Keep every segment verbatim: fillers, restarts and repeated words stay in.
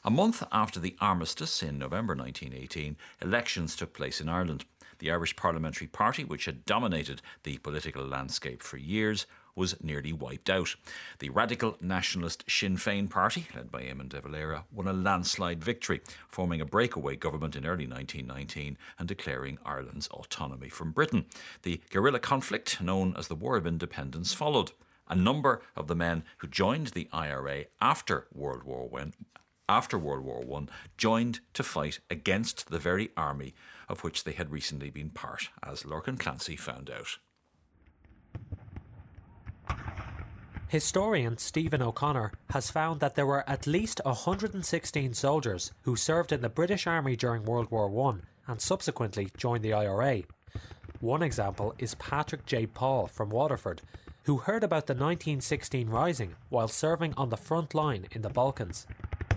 A month after the armistice in November nineteen eighteen, elections took place in Ireland. The Irish Parliamentary Party, which had dominated the political landscape for years, was nearly wiped out. The radical nationalist Sinn Féin party, led by Eamon de Valera, won a landslide victory, forming a breakaway government in early nineteen nineteen and declaring Ireland's autonomy from Britain. The guerrilla conflict, known as the War of Independence, followed. A number of the men who joined the I R A after World War One after World War One joined to fight against the very army of which they had recently been part, as Lorcan Clancy found out. Historian Stephen O'Connor has found that there were at least one hundred sixteen soldiers who served in the British Army during World War One and subsequently joined the I R A. One example is Patrick J. Paul from Waterford, who heard about the nineteen sixteen Rising while serving on the front line in the Balkans.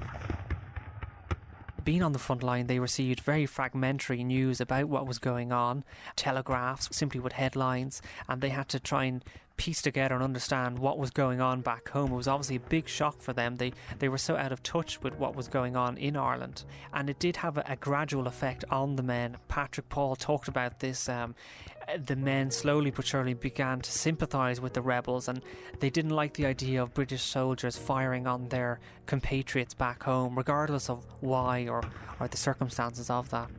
Being on the front line, they received very fragmentary news about what was going on, telegraphs simply with headlines, and they had to try and piece together and understand what was going on back home. It was obviously a big shock for them. They they were so out of touch with what was going on in Ireland, and it did have a, a gradual effect on the men. Patrick Paul talked about this. Um, the men slowly but surely began to sympathise with the rebels, and they didn't like the idea of British soldiers firing on their compatriots back home, regardless of why or, or the circumstances of that.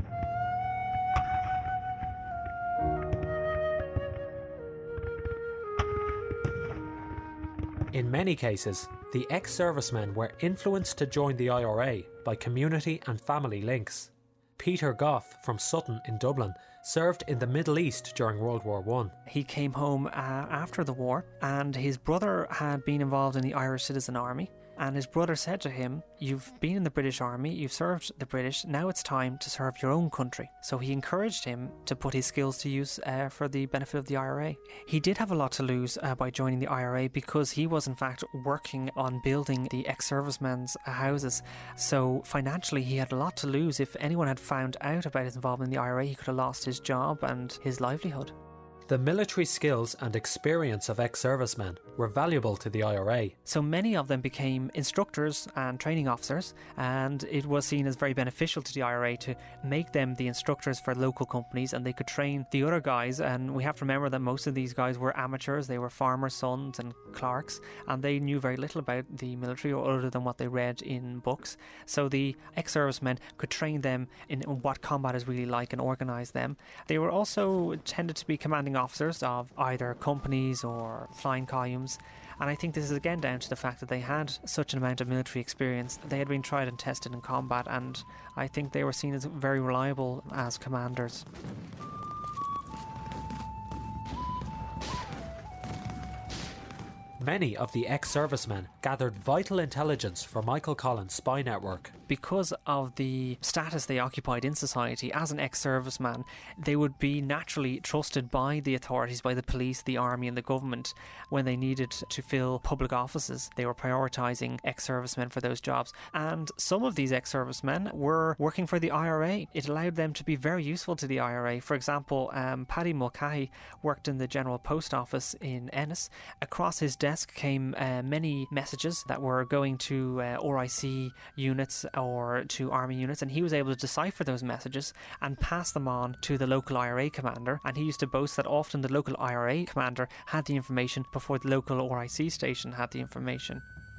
In many cases, the ex-servicemen were influenced to join the I R A by community and family links. Peter Goff from Sutton in Dublin served in the Middle East during World War One. He came home uh, after the war, and his brother had been involved in the Irish Citizen Army. And his brother said to him, "You've been in the British Army, you've served the British, now it's time to serve your own country." So he encouraged him to put his skills to use uh, for the benefit of the I R A. He did have a lot to lose uh, by joining the I R A, because he was in fact working on building the ex-servicemen's houses. So financially he had a lot to lose. If anyone had found out about his involvement in the I R A, he could have lost his job and his livelihood. The military skills and experience of ex-servicemen were valuable to the I R A. So many of them became instructors and training officers, and it was seen as very beneficial to the I R A to make them the instructors for local companies, and they could train the other guys. And we have to remember that most of these guys were amateurs. They were farmers' sons and clerks, and they knew very little about the military other than what they read in books. So the ex-servicemen could train them in what combat is really like and organise them. They were also tended to be commanding officers of either companies or flying columns, and I think this is again down to the fact that they had such an amount of military experience. They had been tried and tested in combat, and I think they were seen as very reliable as commanders. Many of the ex-servicemen gathered vital intelligence for Michael Collins' spy network. Because of the status they occupied in society as an ex-serviceman, they would be naturally trusted by the authorities, by the police, the army and the government when they needed to fill public offices. They were prioritising ex-servicemen for those jobs, and some of these ex-servicemen were working for the I R A. It allowed them to be very useful to the I R A. For example, um, Paddy Mulcahy worked in the General Post Office in Ennis. Across his desk came uh, many messages that were going to uh, R I C units or to army units, and he was able to decipher those messages and pass them on to the local I R A commander. And he used to boast that often the local I R A commander had the information before the local R I C station had the information.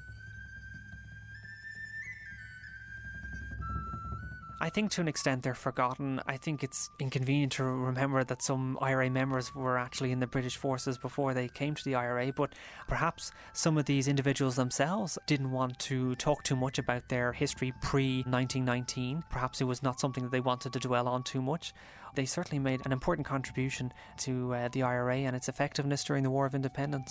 I think to an extent they're forgotten. I think it's inconvenient to remember that some I R A members were actually in the British forces before they came to the I R A, but perhaps some of these individuals themselves didn't want to talk too much about their history pre nineteen nineteen. Perhaps it was not something that they wanted to dwell on too much. They certainly made an important contribution to uh, the I R A and its effectiveness during the War of Independence.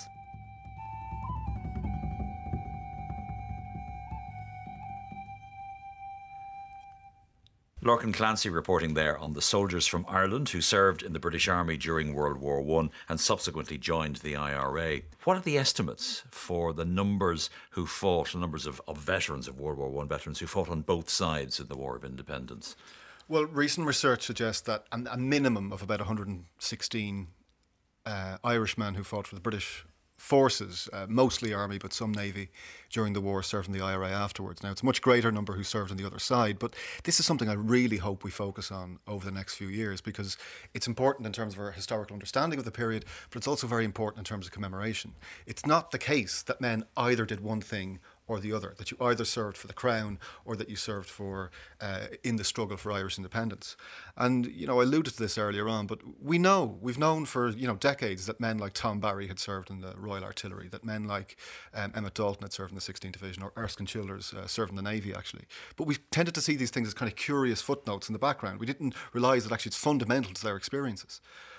Lorcan Clancy reporting there on the soldiers from Ireland who served in the British Army during World War One and subsequently joined the I R A. What are the estimates for the numbers who fought, the numbers of, of veterans of World War One veterans who fought on both sides in the War of Independence? Well, recent research suggests that a minimum of about one hundred sixteen uh, Irishmen who fought for the British forces, uh, mostly Army but some Navy, during the war served in the I R A afterwards. Now, it's a much greater number who served on the other side, but this is something I really hope we focus on over the next few years, because it's important in terms of our historical understanding of the period, but it's also very important in terms of commemoration. It's not the case that men either did one thing or the other, that you either served for the Crown or that you served for uh, in the struggle for Irish independence. And, you know, I alluded to this earlier on, but we know, we've known for, you know, decades that men like Tom Barry had served in the Royal Artillery, that men like um, Emmett Dalton had served in the sixteenth Division, or Erskine Childers uh, served in the Navy, actually. But we tended to see these things as kind of curious footnotes in the background. We didn't realise that actually it's fundamental to their experiences.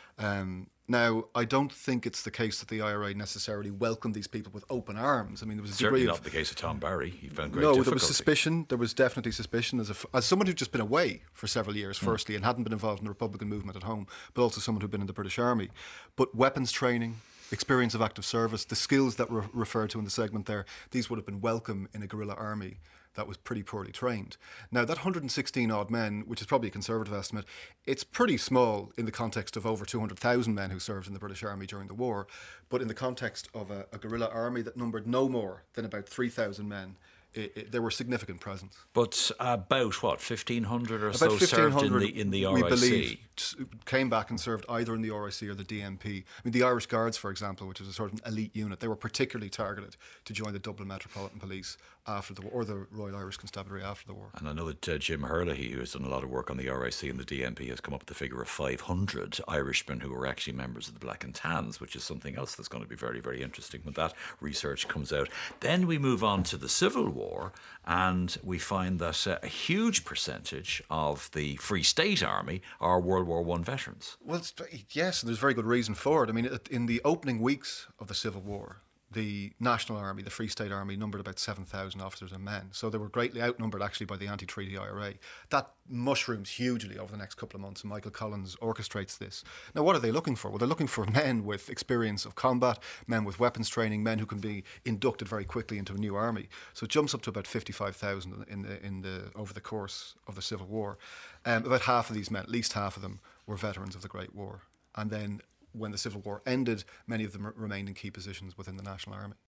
Um, now, I don't think it's the case that the I R A necessarily welcomed these people with open arms. I mean, there was a Certainly degree not of, the case of Tom Barry. He found great no, difficulty. there was suspicion. There was definitely suspicion as a, as someone who'd just been away for several years, Mm. firstly, and hadn't been involved in the Republican movement at home, but also someone who'd been in the British Army. But weapons training, experience of active service, the skills that were referred to in the segment there, these would have been welcome in a guerrilla army that was pretty poorly trained. Now, that one hundred sixteen odd men, which is probably a conservative estimate, it's pretty small in the context of over two hundred thousand men who served in the British Army during the war. But in the context of a, a guerrilla army that numbered no more than about three thousand men, it, it, there were significant presence. But about, what, fifteen hundred or About so served in fifteen hundred, the, in the we R I C? believe, t- came back and served either in the R I C or the D M P. I mean, the Irish Guards, for example, which was a sort of an elite unit, they were particularly targeted to join the Dublin Metropolitan Police after the war, or the Royal Irish Constabulary after the war. And I know that uh, Jim Herlihy, who has done a lot of work on the R I C and the D M P, has come up with the figure of five hundred Irishmen who were actually members of the Black and Tans, which is something else that's going to be very, very interesting when that research comes out. Then we move on to the Civil War, and we find that uh, a huge percentage of the Free State Army are World War One veterans. Well, it's, yes, and there's very good reason for it. I mean, in the opening weeks of the Civil War, the National Army, the Free State Army, numbered about seven thousand officers and men. So they were greatly outnumbered, actually, by the anti-treaty I R A. That mushrooms hugely over the next couple of months, and Michael Collins orchestrates this. Now, what are they looking for? Well, they're looking for men with experience of combat, men with weapons training, men who can be inducted very quickly into a new army. So it jumps up to about fifty-five thousand in the, in the, over the course of the Civil War. Um, about half of these men, at least half of them, were veterans of the Great War. And then when the Civil War ended, many of them remained in key positions within the National Army.